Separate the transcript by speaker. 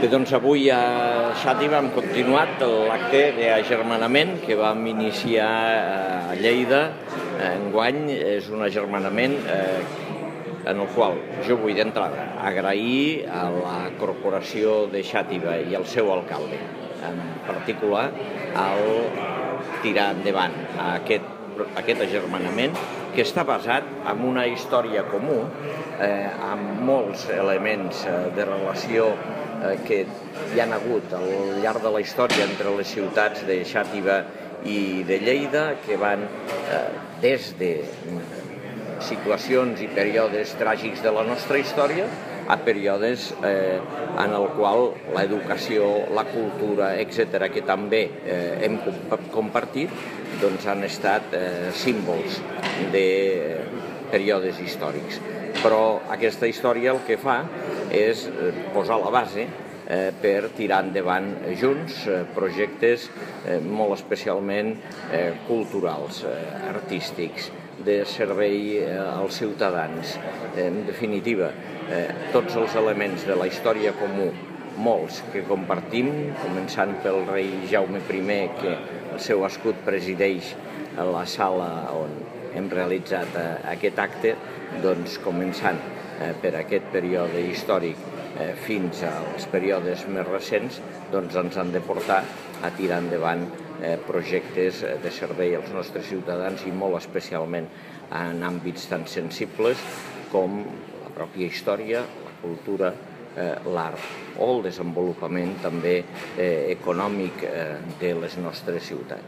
Speaker 1: Bé, doncs avui a Xàtiva hem continuat l'acte d'agermanament que vam iniciar a Lleida. Enguany és un agermanament en el qual jo vull d'entrada agrair a la Corporació de Xàtiva i al seu alcalde, en particular, al tirar endavant aquest agermanament que està basat en una història comú, amb molts elements de relació que hi ha hagut al llarg de la història entre les ciutats de Xàtiva i de Lleida, que van des de situacions i períodes tràgics de la nostra història a períodes en el qual l'educació, la cultura, etc., que també hem compartit, doncs han estat símbols de períodes històrics. Però aquesta història el que fa és posar la base per tirar endavant junts projectes molt especialment culturals, artístics, de servei als ciutadans. En definitiva, tots els elements de la història comú, molts que compartim, començant pel rei Jaume I, que el seu escut presideix a la sala on hem realitzat aquest acte, doncs començant per aquest període històric fins als períodes més recents, doncs ens han de portar a tirar endavant projectes de servei als nostres ciutadans i molt especialment en àmbits tan sensibles com la pròpia història, la cultura, l'art o el desenvolupament també econòmic de les nostres ciutats.